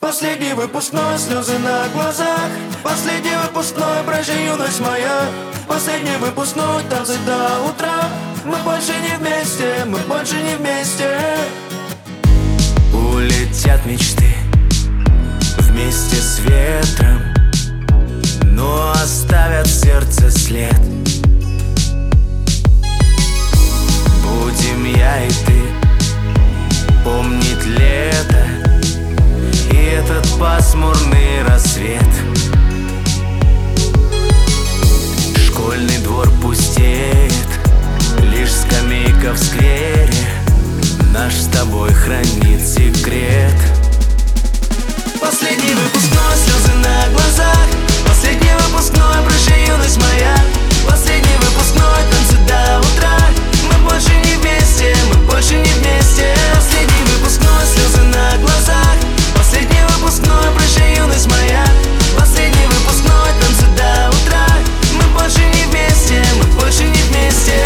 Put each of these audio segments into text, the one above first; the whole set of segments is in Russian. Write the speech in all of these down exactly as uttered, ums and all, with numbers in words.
Последний выпускной, слезы на глазах. Последний выпускной, прожи юность моя. Последний выпускной, танцы до утра. Мы больше не вместе, мы больше не вместе. Улетят мечты вместе с ветром, но оставят в сердце след. Будем я и ты помнить лето и этот пасмурный рассвет. Школьный двор пустеет, лишь скамейка в сквере наш с тобой хранит секрет. Последний выпускной, слезы на глазах. Последний выпускной, прожи юность моя. Последний выпускной, танцы до утра. Мы больше не вместе, мы больше не вместе. Последний выпускной, слезы на глазах. Последний выпускной, прожи юность моя. Последний выпускной, танцы до утра. Мы больше не вместе, мы больше не вместе.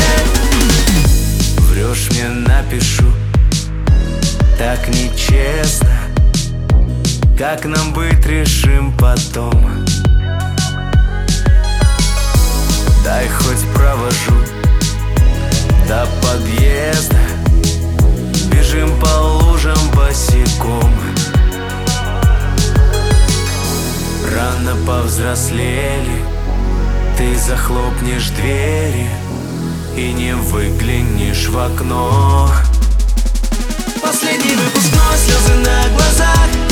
Врешь мне, напишу, так нечестно. Как нам быть, решим потом. Дай хоть провожу до подъезда. Бежим по лужам босиком. Рано повзрослели, ты захлопнешь двери и не выглянешь в окно. Последний выпускной, слезы на глазах.